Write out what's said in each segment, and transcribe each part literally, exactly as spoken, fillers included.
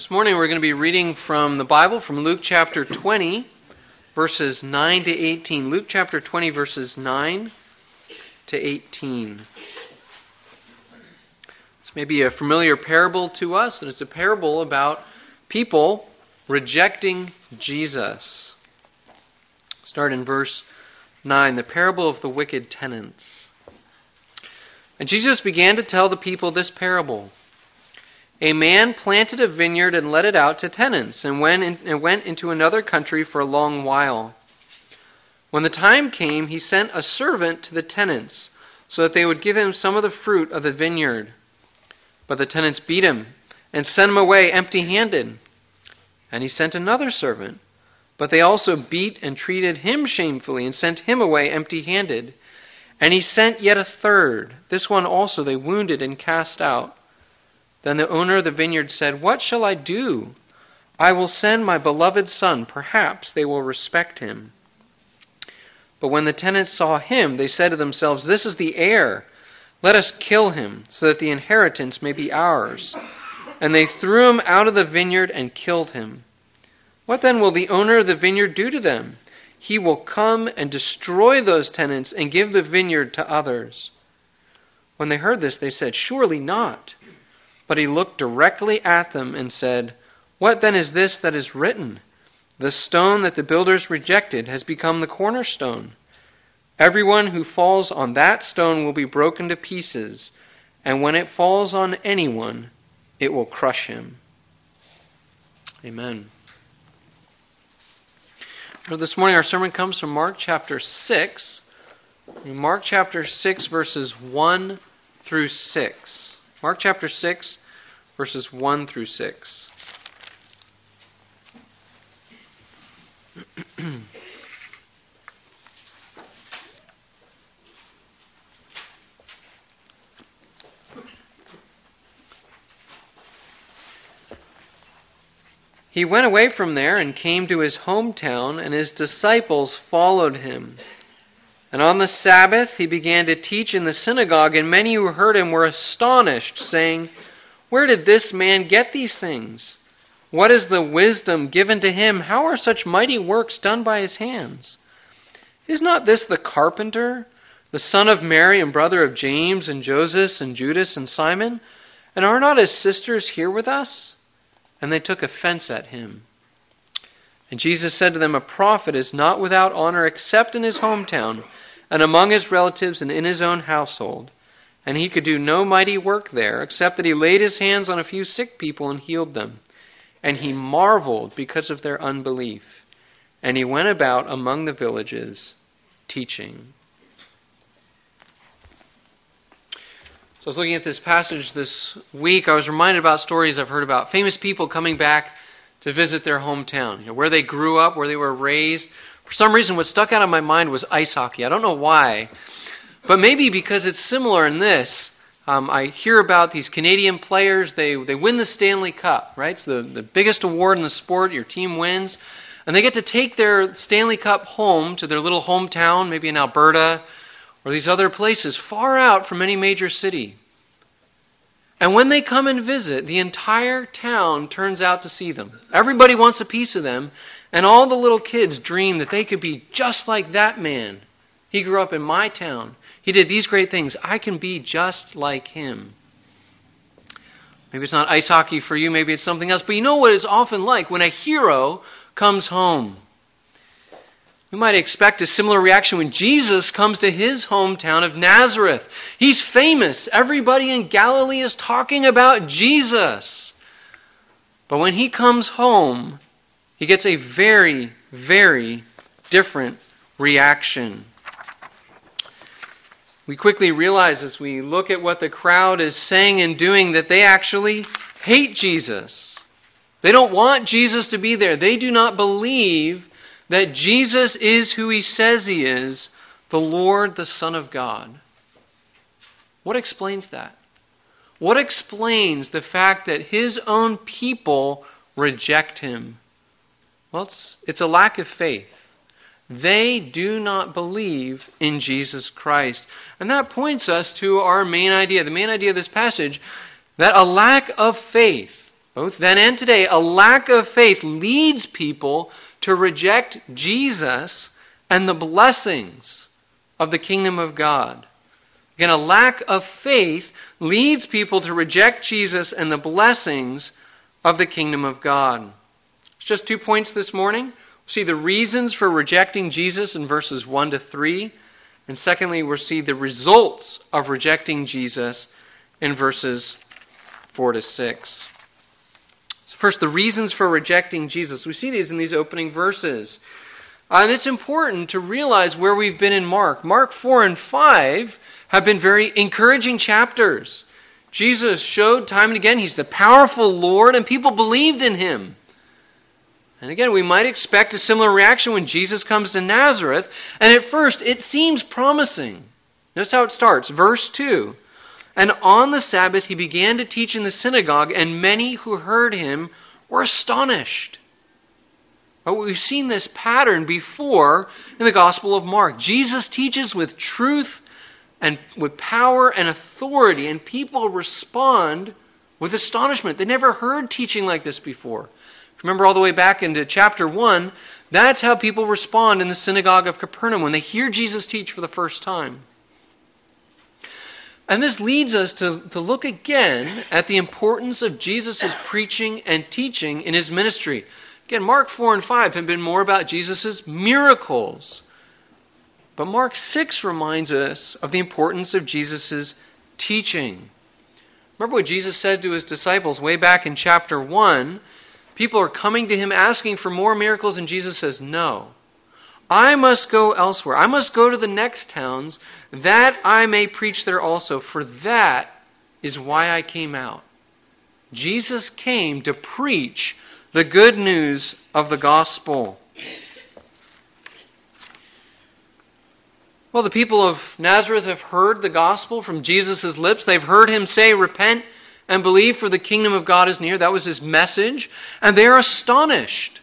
This morning we're going to be reading from the Bible from Luke chapter twenty, verses nine to eighteen. Luke chapter twenty, verses nine to eighteen. This may be a familiar parable to us, and it's a parable about people rejecting Jesus. Start in verse nine, the parable of the wicked tenants. And Jesus began to tell the people this parable. A man planted a vineyard and let it out to tenants, and went, in, and went into another country for a long while. When the time came, he sent a servant to the tenants, so that they would give him some of the fruit of the vineyard. But the tenants beat him, and sent him away empty-handed. And he sent another servant, but they also beat and treated him shamefully, and sent him away empty-handed. And he sent yet a third. This one also they wounded and cast out. Then the owner of the vineyard said, "What shall I do? I will send my beloved son. Perhaps they will respect him." But when the tenants saw him, they said to themselves, "This is the heir. Let us kill him, so that the inheritance may be ours." And they threw him out of the vineyard and killed him. What then will the owner of the vineyard do to them? He will come and destroy those tenants and give the vineyard to others. When they heard this, they said, "Surely not." But he looked directly at them and said, "What then is this that is written? The stone that the builders rejected has become the cornerstone. Everyone who falls on that stone will be broken to pieces, and when it falls on anyone, it will crush him." Amen. So this morning our sermon comes from Mark chapter six. Mark chapter six, verses one through six. Mark chapter six, verses one through six. He went away from there and came to his hometown, and his disciples followed him. And on the Sabbath he began to teach in the synagogue, and many who heard him were astonished, saying, "Where did this man get these things? What is the wisdom given to him? How are such mighty works done by his hands? Is not this the carpenter, the son of Mary and brother of James and Joseph and Judas and Simon? And are not his sisters here with us?" And they took offense at him. And Jesus said to them, "A prophet is not without honor except in his hometown, and among his relatives and in his own household. And he could do no mighty work there, except that he laid his hands on a few sick people and healed them. And he marveled because of their unbelief. And he went about among the villages, teaching." So I was looking at this passage this week. I was reminded about stories I've heard about famous people coming back to visit their hometown, you know, where they grew up, where they were raised. For some reason, what stuck out of my mind was ice hockey. I don't know why, but maybe because it's similar in this. Um, I hear about these Canadian players. They they win the Stanley Cup, right? It's the, the biggest award in the sport. Your team wins. And they get to take their Stanley Cup home to their little hometown, maybe in Alberta, or these other places, far out from any major city. And when they come and visit, the entire town turns out to see them. Everybody wants a piece of them. And all the little kids dream that they could be just like that man. He grew up in my town. He did these great things. I can be just like him. Maybe it's not ice hockey for you. Maybe it's something else. But you know what it's often like when a hero comes home. We might expect a similar reaction when Jesus comes to his hometown of Nazareth. He's famous. Everybody in Galilee is talking about Jesus. But when he comes home, he gets a very, very different reaction. We quickly realize as we look at what the crowd is saying and doing that they actually hate Jesus. They don't want Jesus to be there. They do not believe that Jesus is who he says he is, the Lord, the Son of God. What explains that? What explains the fact that his own people reject him? Well, it's, it's a lack of faith. They do not believe in Jesus Christ. And that points us to our main idea, the main idea of this passage, that a lack of faith both then and today, a lack of faith leads people to reject Jesus and the blessings of the kingdom of God. Again, a lack of faith leads people to reject Jesus and the blessings of the kingdom of God. It's just two points this morning. We'll see the reasons for rejecting Jesus in verses one to three. And secondly, we'll see the results of rejecting Jesus in verses four to six. So first, the reasons for rejecting Jesus. We see these in these opening verses. Uh, and it's important to realize where we've been in Mark. Mark four and five have been very encouraging chapters. Jesus showed time and again He's the powerful Lord, and people believed in Him. And again, we might expect a similar reaction when Jesus comes to Nazareth. And at first, it seems promising. Notice how it starts. Verse two. And on the Sabbath he began to teach in the synagogue, and many who heard him were astonished. But we've seen this pattern before in the Gospel of Mark. Jesus teaches with truth and with power and authority, and people respond with astonishment. They never heard teaching like this before. Remember all the way back into chapter one, that's how people respond in the synagogue of Capernaum when they hear Jesus teach for the first time. And this leads us to, to look again at the importance of Jesus' preaching and teaching in His ministry. Again, Mark four and five have been more about Jesus' miracles. But Mark six reminds us of the importance of Jesus' teaching. Remember what Jesus said to His disciples way back in chapter one. People are coming to Him asking for more miracles, and Jesus says, no. I must go elsewhere. I must go to the next towns that I may preach there also, for that is why I came out. Jesus came to preach the good news of the gospel. Well, the people of Nazareth have heard the gospel from Jesus' lips. They've heard Him say, repent and believe, for the kingdom of God is near. That was His message. And they're astonished.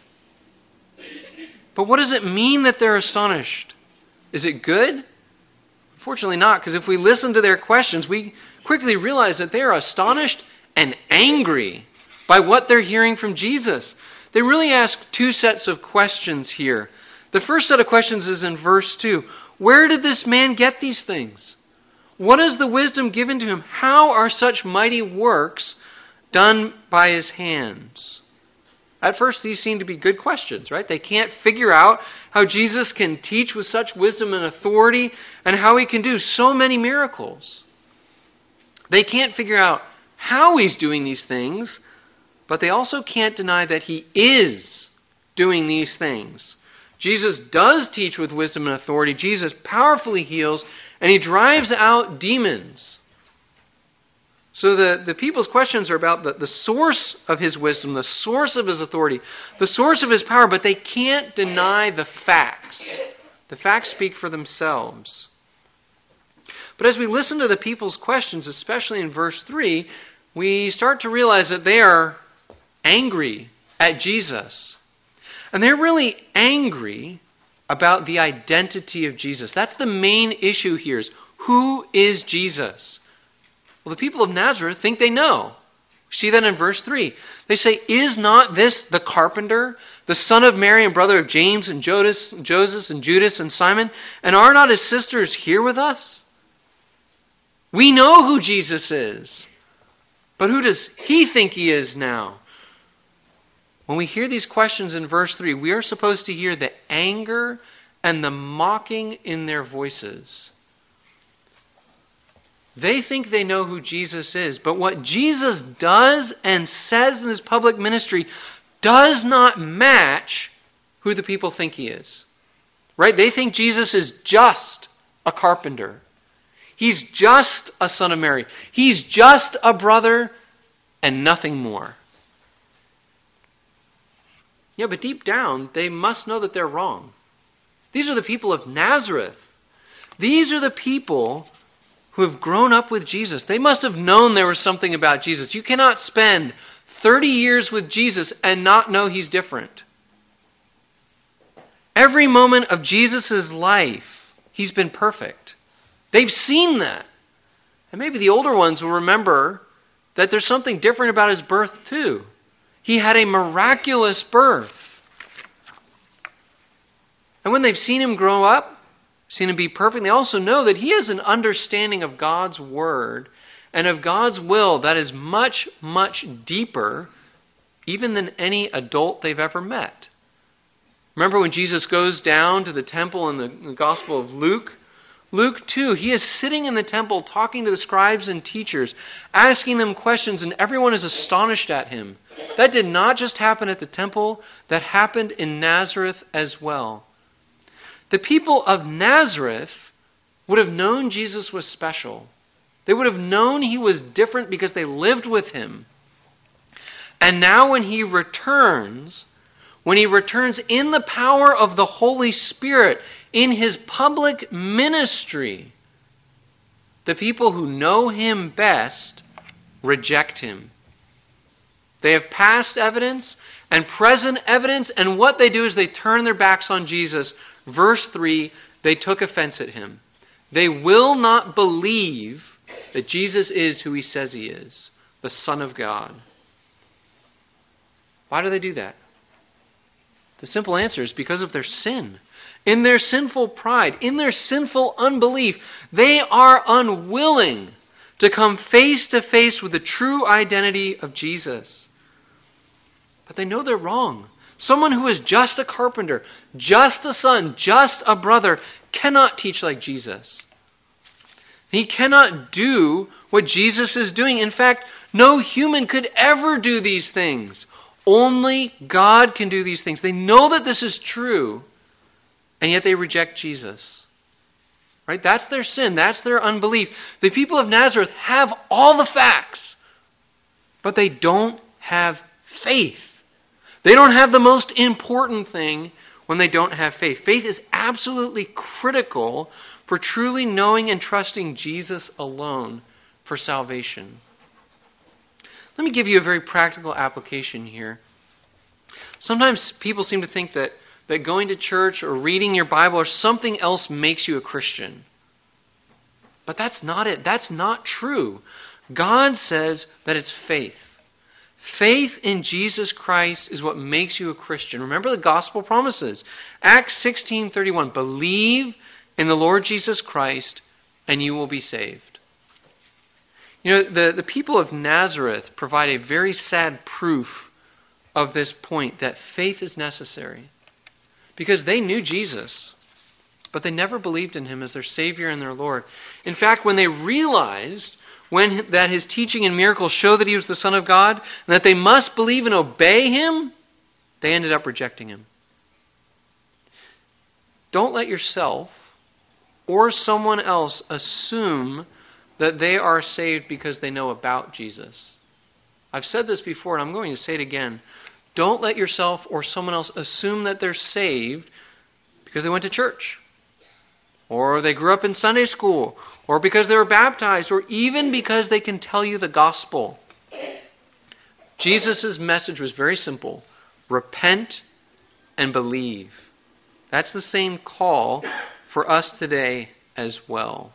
But what does it mean that they're astonished? Is it good? Unfortunately not, because if we listen to their questions, we quickly realize that they are astonished and angry by what they're hearing from Jesus. They really ask two sets of questions here. The first set of questions is in verse two. Where did this man get these things? What is the wisdom given to him? How are such mighty works done by His hands? At first, these seem to be good questions, right? They can't figure out how Jesus can teach with such wisdom and authority and how He can do so many miracles. They can't figure out how He's doing these things, but they also can't deny that He is doing these things. Jesus does teach with wisdom and authority. Jesus powerfully heals, and He drives out demons. So the, the people's questions are about the, the source of His wisdom, the source of His authority, the source of His power, but they can't deny the facts. The facts speak for themselves. But as we listen to the people's questions, especially in verse three, we start to realize that they are angry at Jesus. And they're really angry about the identity of Jesus. That's the main issue here, is who is Jesus? Well, the people of Nazareth think they know. See that in verse three. They say, is not this the carpenter, the son of Mary and brother of James and Judas, Joseph and Judas and Simon? And are not his sisters here with us? We know who Jesus is. But who does he think he is now? When we hear these questions in verse three, we are supposed to hear the anger and the mocking in their voices. They think they know who Jesus is, but what Jesus does and says in His public ministry does not match who the people think He is. Right? They think Jesus is just a carpenter. He's just a son of Mary. He's just a brother and nothing more. Yeah, but deep down, they must know that they're wrong. These are the people of Nazareth. These are the people who have grown up with Jesus. They must have known there was something about Jesus. You cannot spend thirty years with Jesus and not know He's different. Every moment of Jesus' life, He's been perfect. They've seen that. And maybe the older ones will remember that there's something different about His birth too. He had a miraculous birth. And when they've seen him grow up, seen him be perfect, they also know that he has an understanding of God's word and of God's will that is much, much deeper even than any adult they've ever met. Remember when Jesus goes down to the temple in the, in the Gospel of Luke? Luke two, he is sitting in the temple talking to the scribes and teachers, asking them questions, and everyone is astonished at him. That did not just happen at the temple, that happened in Nazareth as well. The people of Nazareth would have known Jesus was special. They would have known he was different because they lived with him. And now when he returns, when he returns in the power of the Holy Spirit, in his public ministry, the people who know him best reject him. They have past evidence and present evidence, and what they do is they turn their backs on Jesus. Verse three, they took offense at him. They will not believe that Jesus is who he says he is, the Son of God. Why do they do that? The simple answer is because of their sin. In their sinful pride, in their sinful unbelief, they are unwilling to come face to face with the true identity of Jesus. But they know they're wrong. Someone who is just a carpenter, just a son, just a brother, cannot teach like Jesus. He cannot do what Jesus is doing. In fact, no human could ever do these things. Only God can do these things. They know that this is true, and yet they reject Jesus. Right? That's their sin. That's their unbelief. The people of Nazareth have all the facts, but they don't have faith. They don't have the most important thing when they don't have faith. Faith is absolutely critical for truly knowing and trusting Jesus alone for salvation. Let me give you a very practical application here. Sometimes people seem to think that, that going to church or reading your Bible or something else makes you a Christian. But that's not it. That's not true. God says that it's faith. Faith in Jesus Christ is what makes you a Christian. Remember the gospel promises. Acts sixteen thirty-one, believe in the Lord Jesus Christ and you will be saved. You know, the, the people of Nazareth provide a very sad proof of this point, that faith is necessary. Because they knew Jesus, but they never believed in him as their Savior and their Lord. In fact, when they realized when that his teaching and miracles show that he was the Son of God, and that they must believe and obey him, they ended up rejecting him. Don't let yourself or someone else assume that they are saved because they know about Jesus. I've said this before, and I'm going to say it again. Don't let yourself or someone else assume that they're saved because they went to church, or they grew up in Sunday school, or because they were baptized, or even because they can tell you the gospel. Jesus' message was very simple. Repent and believe. That's the same call for us today as well.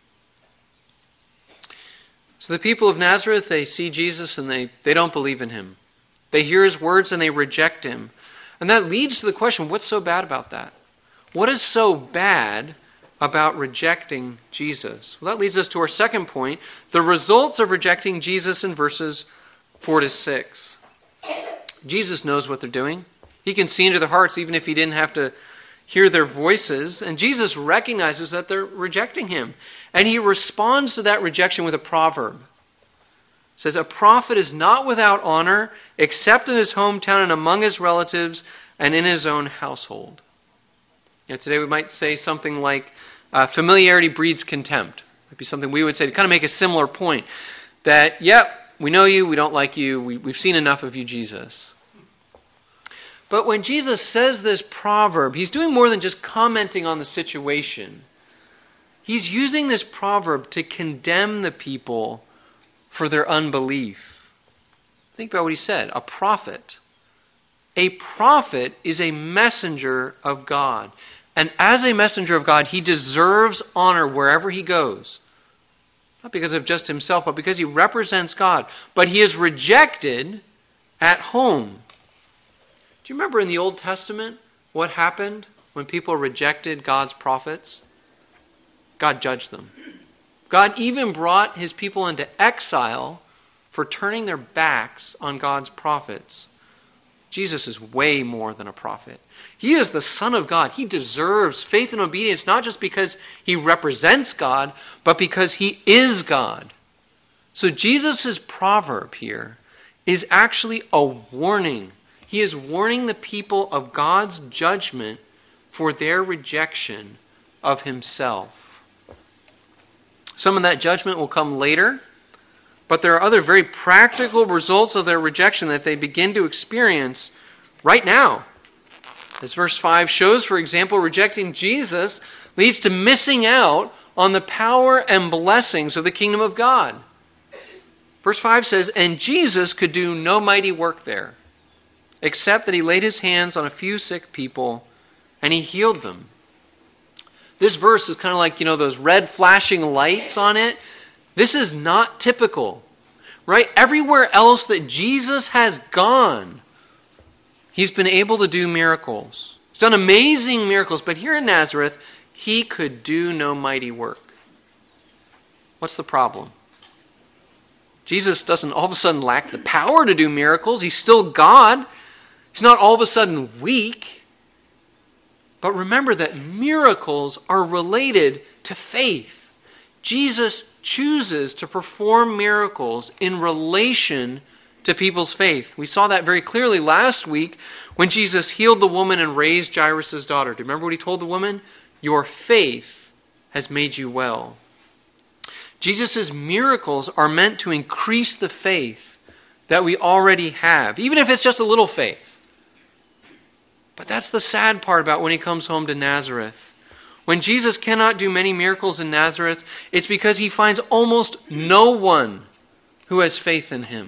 So the people of Nazareth, they see Jesus and they, they don't believe in him. They hear his words and they reject him. And that leads to the question, what's so bad about that? What is so bad about rejecting Jesus? Well, that leads us to our second point, the results of rejecting Jesus in verses four to six. Jesus knows what they're doing. He can see into their hearts even if he didn't have to hear their voices. And Jesus recognizes that they're rejecting him. And he responds to that rejection with a proverb. It says, a prophet is not without honor except in his hometown and among his relatives and in his own household. You know, today we might say something like, uh, familiarity breeds contempt. Might be something we would say to kind of make a similar point. That, yep, we know you, we don't like you, we, we've seen enough of you, Jesus. But when Jesus says this proverb, he's doing more than just commenting on the situation. He's using this proverb to condemn the people for their unbelief. Think about what he said. A prophet. A prophet is a messenger of God. And as a messenger of God, he deserves honor wherever he goes. Not because of just himself, but because he represents God. But he is rejected at home. Do you remember in the Old Testament what happened when people rejected God's prophets? God judged them. God even brought his people into exile for turning their backs on God's prophets. Jesus is way more than a prophet. He is the Son of God. He deserves faith and obedience, not just because he represents God, but because he is God. So Jesus' proverb here is actually a warning. He is warning the people of God's judgment for their rejection of himself. Some of that judgment will come later, but there are other very practical results of their rejection that they begin to experience right now. As verse five shows, for example, rejecting Jesus leads to missing out on the power and blessings of the kingdom of God. Verse five says, "And Jesus could do no mighty work there, except that he laid his hands on a few sick people and he healed them." This verse is kind of like, you know, those red flashing lights on it. This is not typical, right? Everywhere else that Jesus has gone, he's been able to do miracles. He's done amazing miracles, but here in Nazareth, he could do no mighty work. What's the problem? Jesus doesn't all of a sudden lack the power to do miracles. He's still God. He's not all of a sudden weak. But remember that miracles are related to faith. Jesus chooses to perform miracles in relation to people's faith. We saw that very clearly last week when Jesus healed the woman and raised Jairus' daughter. Do you remember what he told the woman? Your faith has made you well. Jesus' miracles are meant to increase the faith that we already have, even if it's just a little faith. But that's the sad part about when he comes home to Nazareth. When Jesus cannot do many miracles in Nazareth, it's because he finds almost no one who has faith in him.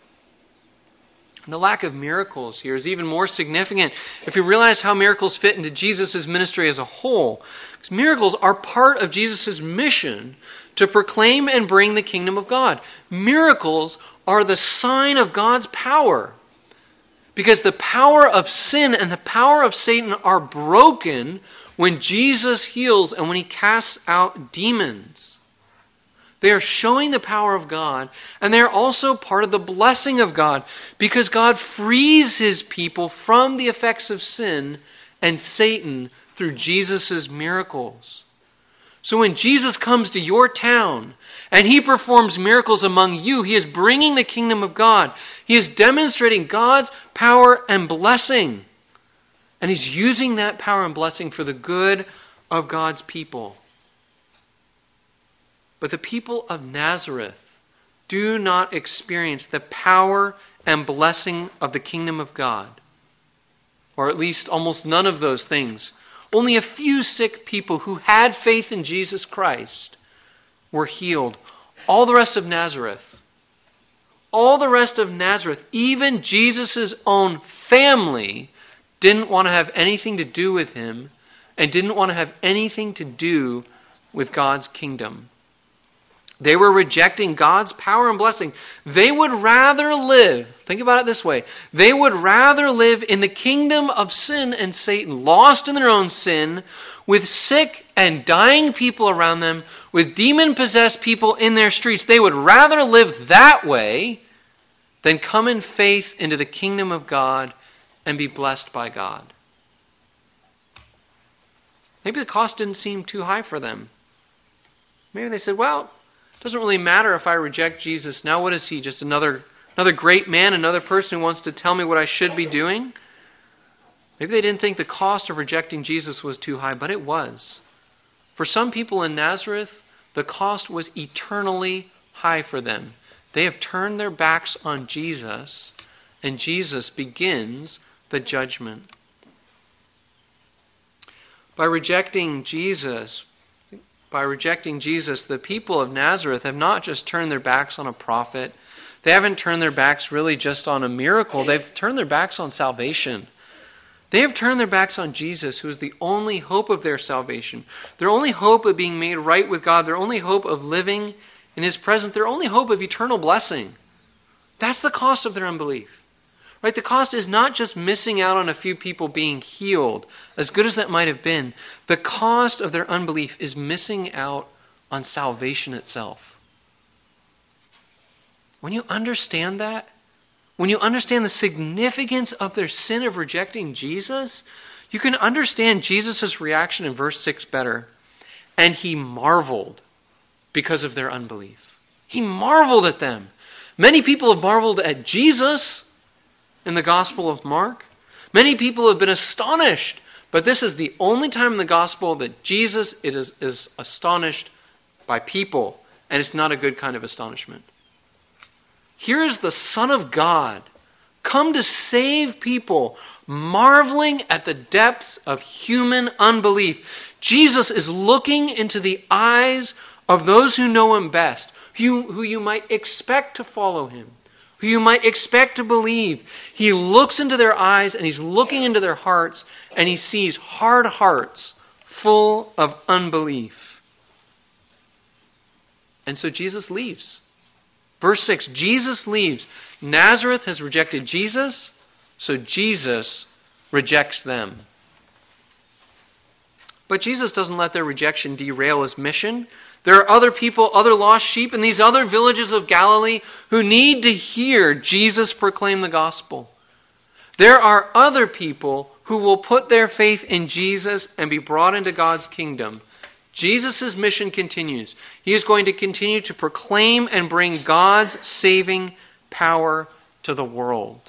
And the lack of miracles here is even more significant if you realize how miracles fit into Jesus' ministry as a whole. Because miracles are part of Jesus' mission to proclaim and bring the kingdom of God. Miracles are the sign of God's power. Because the power of sin and the power of Satan are broken when Jesus heals and when he casts out demons. They are showing the power of God, and they are also part of the blessing of God, because God frees his people from the effects of sin and Satan through Jesus' miracles. So when Jesus comes to your town and he performs miracles among you, he is bringing the kingdom of God. He is demonstrating God's power and blessing. And he's using that power and blessing for the good of God's people. But the people of Nazareth do not experience the power and blessing of the kingdom of God. Or at least almost none of those things. Only a few sick people who had faith in Jesus Christ were healed. All the rest of Nazareth, all the rest of Nazareth, even Jesus' own family, didn't want to have anything to do with him and didn't want to have anything to do with God's kingdom. They were rejecting God's power and blessing. They would rather live, think about it this way, they would rather live in the kingdom of sin and Satan, lost in their own sin, with sick and dying people around them, with demon-possessed people in their streets. They would rather live that way than come in faith into the kingdom of God and be blessed by God. Maybe the cost didn't seem too high for them. Maybe they said, well, it doesn't really matter if I reject Jesus. Now what is he? Just another another great man, another person who wants to tell me what I should be doing? Maybe they didn't think the cost of rejecting Jesus was too high, but it was. For some people in Nazareth, the cost was eternally high for them. They have turned their backs on Jesus, and Jesus begins the judgment. By rejecting Jesus, By rejecting Jesus, the people of Nazareth have not just turned their backs on a prophet. They haven't turned their backs really just on a miracle. They've turned their backs on salvation. They have turned their backs on Jesus, who is the only hope of their salvation. Their only hope of being made right with God. Their only hope of living in his presence. Their only hope of eternal blessing. That's the cost of their unbelief. Right? The cost is not just missing out on a few people being healed, as good as that might have been. The cost of their unbelief is missing out on salvation itself. When you understand that, when you understand the significance of their sin of rejecting Jesus, you can understand Jesus' reaction in verse six better. And he marveled because of their unbelief. He marveled at them. Many people have marveled at Jesus in the Gospel of Mark. Many people have been astonished. But this is the only time in the Gospel that Jesus is, is astonished by people. And it's not a good kind of astonishment. Here is the Son of God come to save people, marveling at the depths of human unbelief. Jesus is looking into the eyes of those who know Him best, who, who you might expect to follow Him, who you might expect to believe. He looks into their eyes and He's looking into their hearts, and He sees hard hearts full of unbelief. And so Jesus leaves. Verse six, Jesus leaves. Nazareth has rejected Jesus, so Jesus rejects them. But Jesus doesn't let their rejection derail His mission. There are other people, other lost sheep in these other villages of Galilee who need to hear Jesus proclaim the gospel. There are other people who will put their faith in Jesus and be brought into God's kingdom. Jesus' mission continues. He is going to continue to proclaim and bring God's saving power to the world.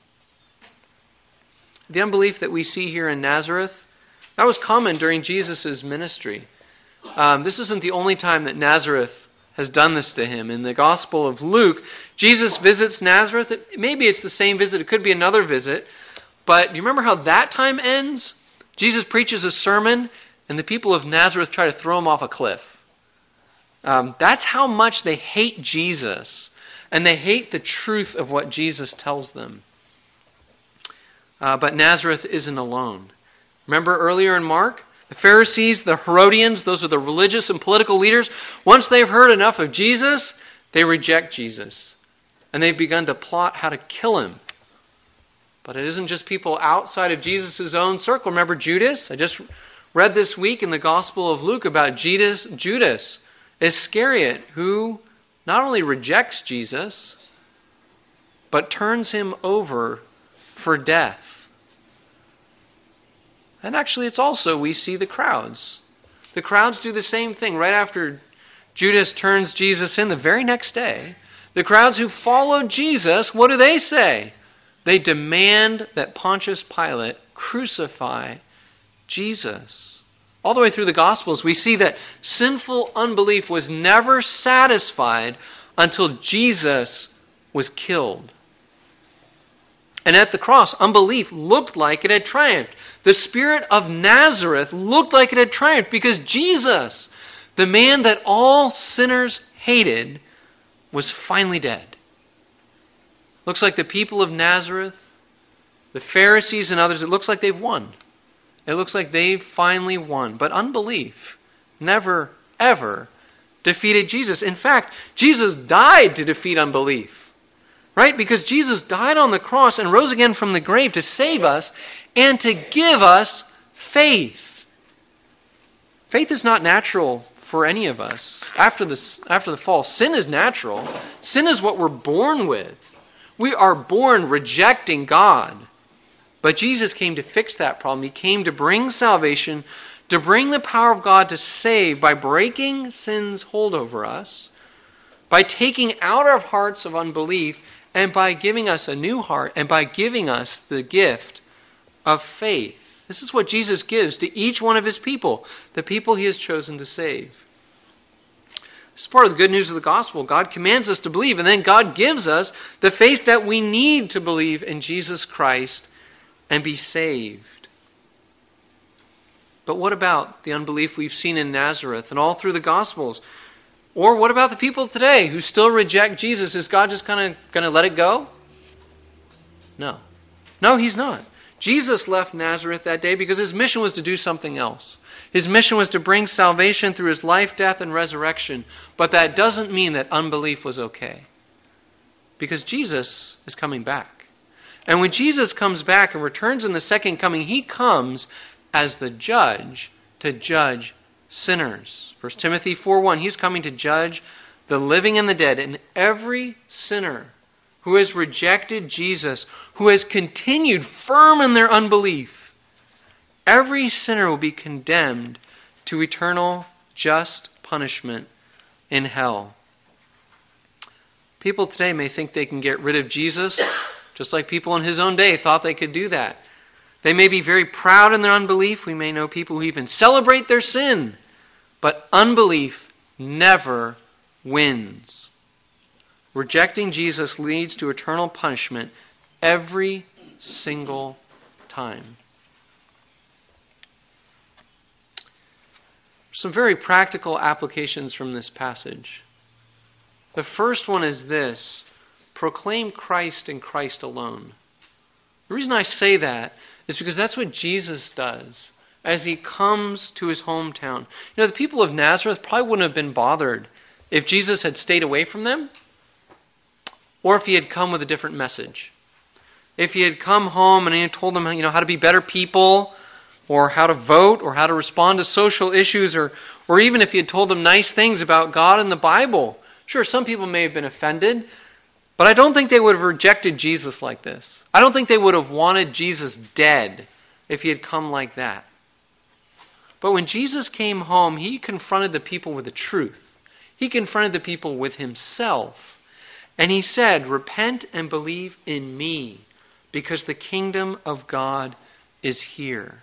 The unbelief that we see here in Nazareth, that was common during Jesus' ministry. Um, this isn't the only time that Nazareth has done this to Him. In the Gospel of Luke, Jesus visits Nazareth. Maybe it's the same visit. It could be another visit. But do you remember how that time ends? Jesus preaches a sermon, and the people of Nazareth try to throw Him off a cliff. Um, that's how much they hate Jesus. And they hate the truth of what Jesus tells them. Uh, but Nazareth isn't alone. Remember earlier in Mark? The Pharisees, the Herodians, those are the religious and political leaders. Once they've heard enough of Jesus, they reject Jesus. And they've begun to plot how to kill Him. But it isn't just people outside of Jesus' own circle. Remember Judas? I just read this week in the Gospel of Luke about Judas, Judas Iscariot, who not only rejects Jesus, but turns Him over for death. And actually, it's also, we see the crowds. The crowds do the same thing. Right after Judas turns Jesus in, the very next day, the crowds who followed Jesus, what do they say? They demand that Pontius Pilate crucify Jesus. All the way through the Gospels, we see that sinful unbelief was never satisfied until Jesus was killed. And at the cross, unbelief looked like it had triumphed. The spirit of Nazareth looked like it had triumphed because Jesus, the man that all sinners hated, was finally dead. Looks like the people of Nazareth, the Pharisees and others, it looks like they've won. It looks like they've finally won. But unbelief never, ever defeated Jesus. In fact, Jesus died to defeat unbelief. Right? Because Jesus died on the cross and rose again from the grave to save us and to give us faith. Faith is not natural for any of us. After the, after the fall, sin is natural. Sin is what we're born with. We are born rejecting God. But Jesus came to fix that problem. He came to bring salvation, to bring the power of God to save by breaking sin's hold over us, by taking out our hearts of unbelief, and by giving us a new heart, and by giving us the gift of faith. This is what Jesus gives to each one of His people, the people He has chosen to save. This is part of the good news of the gospel. God commands us to believe, and then God gives us the faith that we need to believe in Jesus Christ and be saved. But what about the unbelief we've seen in Nazareth and all through the Gospels? Or what about the people today who still reject Jesus? Is God just kind of going to let it go? No. No, He's not. Jesus left Nazareth that day because His mission was to do something else. His mission was to bring salvation through His life, death, and resurrection. But that doesn't mean that unbelief was okay. Because Jesus is coming back. And when Jesus comes back and returns in the second coming, he comes as the judge to judge sinners. First Timothy four one, he's coming to judge the living and the dead. And every sinner who has rejected Jesus, who has continued firm in their unbelief, every sinner will be condemned to eternal just punishment in hell. People today may think they can get rid of Jesus, just like people in his own day thought they could do that. They may be very proud in their unbelief. We may know people who even celebrate their sin. But unbelief never wins. Rejecting Jesus leads to eternal punishment every single time. Some very practical applications from this passage. The first one is this: proclaim Christ and Christ alone. The reason I say that is because that's what Jesus does as he comes to his hometown. You know, the people of Nazareth probably wouldn't have been bothered if Jesus had stayed away from them, or if he had come with a different message. If he had come home and he had told them, you know, how to be better people, or how to vote, or how to respond to social issues, or, or even if he had told them nice things about God and the Bible. Sure, some people may have been offended, but I don't think they would have rejected Jesus like this. I don't think they would have wanted Jesus dead if he had come like that. But when Jesus came home, he confronted the people with the truth. He confronted the people with himself. And he said, repent and believe in me, because the kingdom of God is here.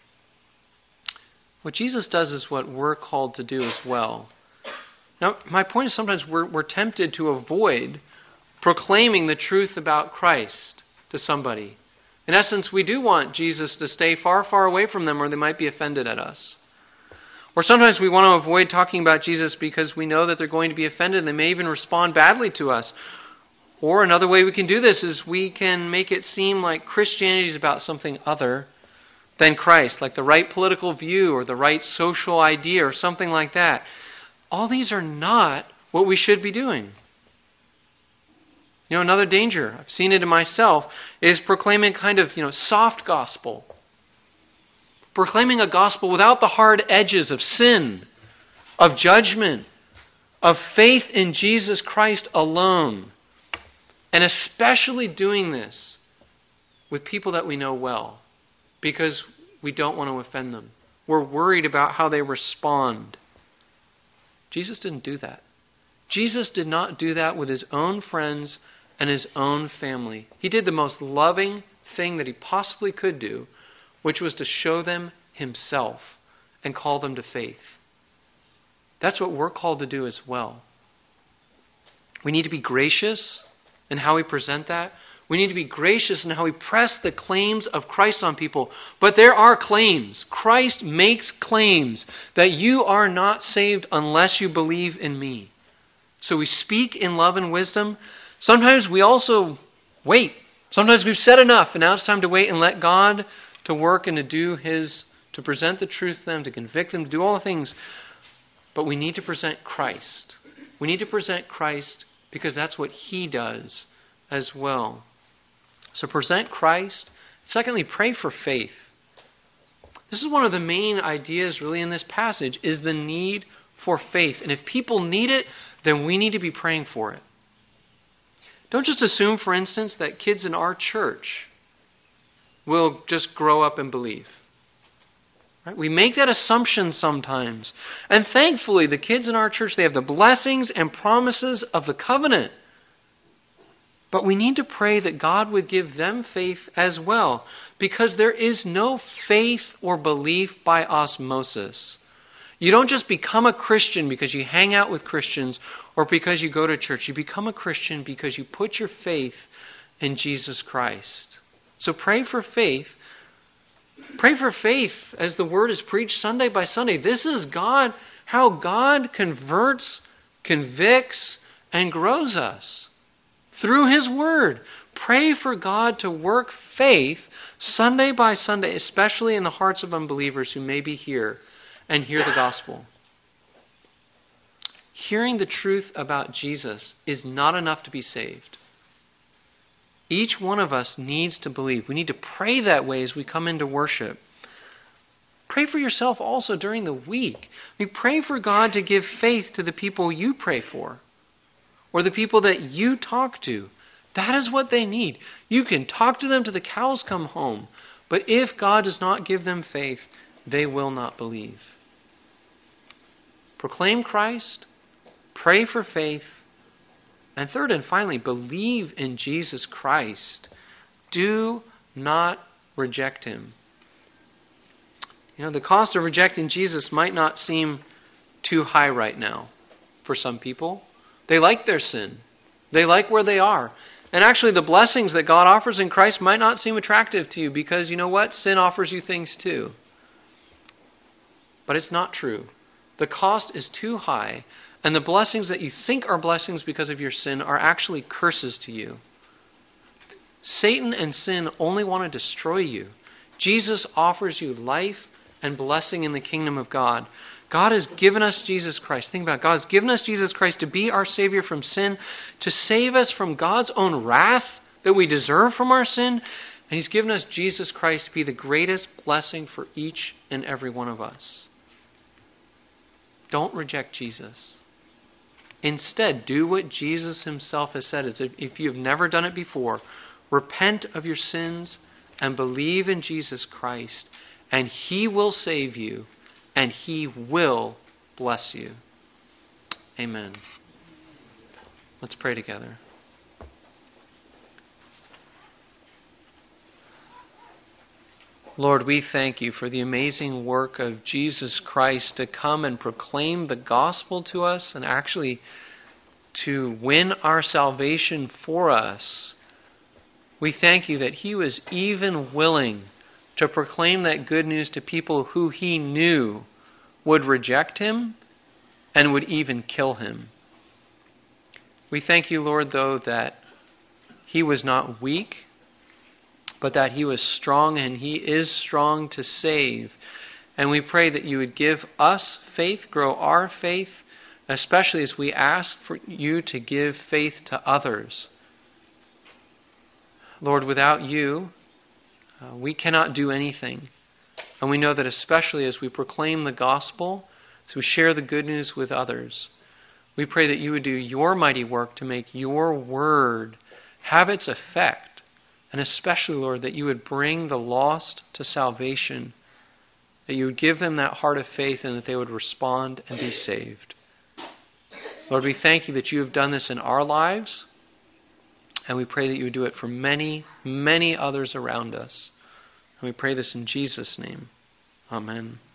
What Jesus does is what we're called to do as well. Now, my point is sometimes we're, we're tempted to avoid proclaiming the truth about Christ to somebody. In essence, we do want Jesus to stay far, far away from them, or they might be offended at us. Or sometimes we want to avoid talking about Jesus because we know that they're going to be offended and they may even respond badly to us. Or another way we can do this is we can make it seem like Christianity is about something other than Christ, like the right political view or the right social idea or something like that. All these are not what we should be doing. You know, another danger, I've seen it in myself, is proclaiming kind of, you know, soft gospel. Proclaiming a gospel without the hard edges of sin, of judgment, of faith in Jesus Christ alone. And especially doing this with people that we know well, because we don't want to offend them. We're worried about how they respond. Jesus didn't do that. Jesus did not do that with his own friends and his own family. He did the most loving thing that he possibly could do, which was to show them himself and call them to faith. That's what we're called to do as well. We need to be gracious in how we present that. We need to be gracious in how we press the claims of Christ on people. But there are claims. Christ makes claims that you are not saved unless you believe in me. So we speak in love and wisdom. Sometimes we also wait. Sometimes we've said enough, and now it's time to wait and let God to work and to do His, to present the truth to them, to convict them, to do all the things. But we need to present Christ. We need to present Christ because that's what He does as well. So present Christ. Secondly, pray for faith. This is one of the main ideas really in this passage, is the need for faith. And if people need it, then we need to be praying for it. Don't just assume, for instance, that kids in our church will just grow up and believe. Right? We make that assumption sometimes. And thankfully, the kids in our church, they have the blessings and promises of the covenant. But we need to pray that God would give them faith as well, because there is no faith or belief by osmosis. You don't just become a Christian because you hang out with Christians or because you go to church. You become a Christian because you put your faith in Jesus Christ. So pray for faith. Pray for faith as the word is preached Sunday by Sunday. This is God, how God converts, convicts, and grows us through His word. Pray for God to work faith Sunday by Sunday, especially in the hearts of unbelievers who may be here and hear the gospel. Hearing the truth about Jesus is not enough to be saved. Each one of us needs to believe. We need to pray that way as we come into worship. Pray for yourself also during the week. We pray for God to give faith to the people you pray for, or the people that you talk to. That is what they need. You can talk to them till the cows come home, but if God does not give them faith, they will not believe. Proclaim Christ, pray for faith, and third and finally, believe in Jesus Christ. Do not reject Him. You know, the cost of rejecting Jesus might not seem too high right now for some people. They like their sin. They like where they are. And actually, the blessings that God offers in Christ might not seem attractive to you because, you know what? Sin offers you things too. But it's not true. The cost is too high, and the blessings that you think are blessings because of your sin are actually curses to you. Satan and sin only want to destroy you. Jesus offers you life and blessing in the kingdom of God. God has given us Jesus Christ. Think about it. God has given us Jesus Christ to be our Savior from sin, to save us from God's own wrath that we deserve from our sin. And He's given us Jesus Christ to be the greatest blessing for each and every one of us. Don't reject Jesus. Instead, do what Jesus Himself has said. It's if you have never done it before, repent of your sins and believe in Jesus Christ, and He will save you, and He will bless you. Amen. Let's pray together. Lord, we thank You for the amazing work of Jesus Christ to come and proclaim the gospel to us and actually to win our salvation for us. We thank You that He was even willing to proclaim that good news to people who He knew would reject Him and would even kill Him. We thank You, Lord, though, that He was not weak, but that He was strong, and He is strong to save. And we pray that You would give us faith, grow our faith, especially as we ask for You to give faith to others. Lord, without You, uh, we cannot do anything. And we know that especially as we proclaim the gospel, as we share the good news with others, we pray that You would do Your mighty work to make Your word have its effect. And especially, Lord, that You would bring the lost to salvation, that You would give them that heart of faith and that they would respond and be saved. Lord, we thank You that You have done this in our lives, and we pray that You would do it for many, many others around us. And we pray this in Jesus' name. Amen.